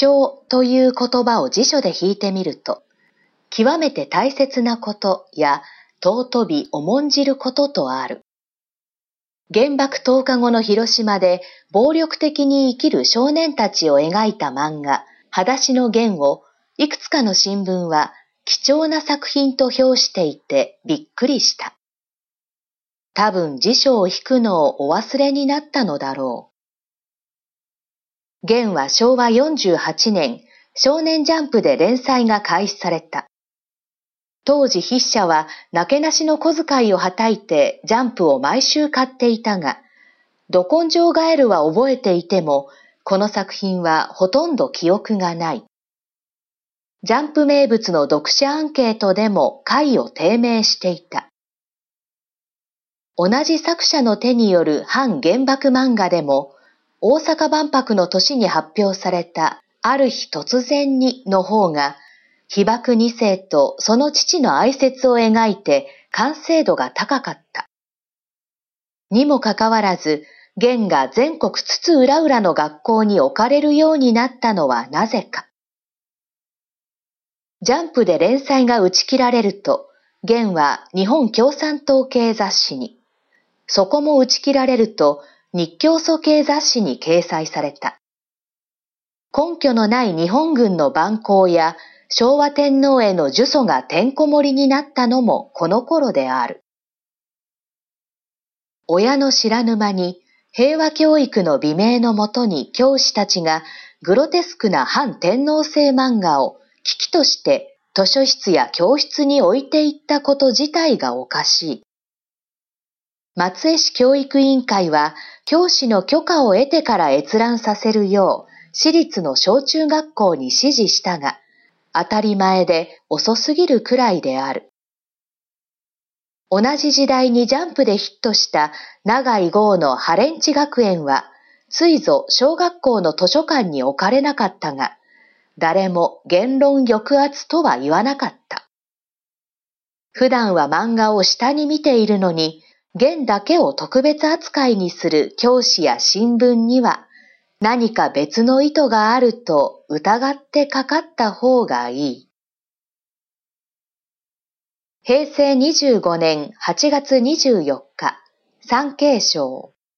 重という言葉を辞書で引いてみると、極めて大切なことや尊び重んじることとある。原爆投下後の広島で暴力的に生きる少年たちを描いた漫画、裸足のゲンをいくつかの新聞は貴重な作品と評していてびっくりした。多分辞書を引くのをお忘れになったのだろう。ゲンは昭和48年、少年ジャンプで連載が開始された。当時筆者はなけなしの小遣いをはたいてジャンプを毎週買っていたが、ど根性ガエルは覚えていても、この作品はほとんど記憶がない。ジャンプ名物の読者アンケートでも回を低迷していた。同じ作者の手による反原爆漫画でも、大阪万博の年に発表されたある日突然にの方が、被爆二世とその父の哀説を描いて完成度が高かった。にもかかわらず、ゲンが全国津々浦々の学校に置かれるようになったのはなぜか。ジャンプで連載が打ち切られると、ゲンは日本共産党系雑誌に、そこも打ち切られると日教組系雑誌に掲載された。根拠のない日本軍の蛮行や昭和天皇への呪詛がてんこ盛りになったのもこの頃である。親の知らぬ間に平和教育の美名のもとに教師たちがグロテスクな反天皇制漫画を危機として図書室や教室に置いていったこと自体がおかしい。松江市教育委員会は教師の許可を得てから閲覧させるよう私立の小中学校に指示したが、当たり前で遅すぎるくらいである。同じ時代にジャンプでヒットした永井豪のハレンチ学園は、ついぞ小学校の図書館に置かれなかったが、誰も言論抑圧とは言わなかった。普段は漫画を下に見ているのに、ゲンだけを特別扱いにする教師や新聞には、何か別の意図があると疑ってかかった方がいい。平成25年8月24日、産経省。